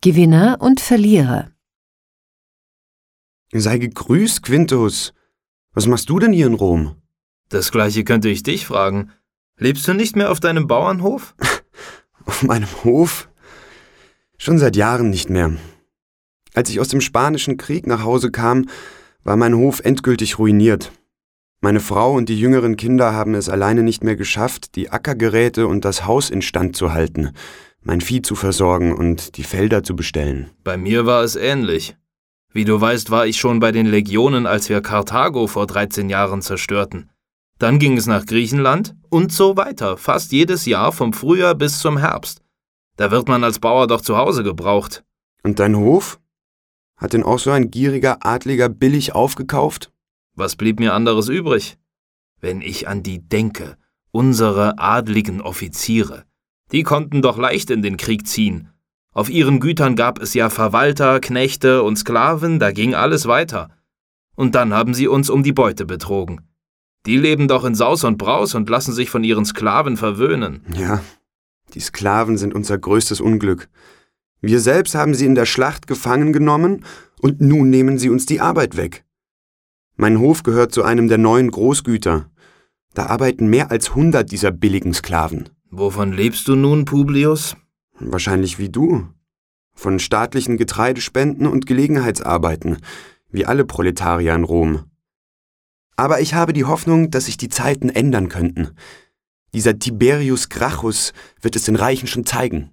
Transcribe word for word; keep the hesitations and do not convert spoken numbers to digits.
Gewinner und Verlierer. Sei gegrüßt, Quintus. Was machst du denn hier in Rom? Das Gleiche könnte ich dich fragen. Lebst du nicht mehr auf deinem Bauernhof? Auf meinem Hof? Schon seit Jahren nicht mehr. Als ich aus dem Spanischen Krieg nach Hause kam, war mein Hof endgültig ruiniert. Meine Frau und die jüngeren Kinder haben es alleine nicht mehr geschafft, die Ackergeräte und das Haus instand zu halten, mein Vieh zu versorgen und die Felder zu bestellen. Bei mir war es ähnlich. Wie du weißt, war ich schon bei den Legionen, als wir Karthago vor dreizehn Jahren zerstörten. Dann ging es nach Griechenland und so weiter, fast jedes Jahr vom Frühjahr bis zum Herbst. Da wird man als Bauer doch zu Hause gebraucht. Und dein Hof? Hat denn auch so ein gieriger Adliger billig aufgekauft? Was blieb mir anderes übrig? Wenn ich an die denke, unsere adligen Offiziere, die konnten doch leicht in den Krieg ziehen. Auf ihren Gütern gab es ja Verwalter, Knechte und Sklaven, da ging alles weiter. Und dann haben sie uns um die Beute betrogen. Die leben doch in Saus und Braus und lassen sich von ihren Sklaven verwöhnen. Ja, die Sklaven sind unser größtes Unglück. Wir selbst haben sie in der Schlacht gefangen genommen und nun nehmen sie uns die Arbeit weg. Mein Hof gehört zu einem der neuen Großgüter. Da arbeiten mehr als hundert dieser billigen Sklaven. Wovon lebst du nun, Publius? Wahrscheinlich wie du. Von staatlichen Getreidespenden und Gelegenheitsarbeiten, wie alle Proletarier in Rom. Aber ich habe die Hoffnung, dass sich die Zeiten ändern könnten. Dieser Tiberius Gracchus wird es den Reichen schon zeigen.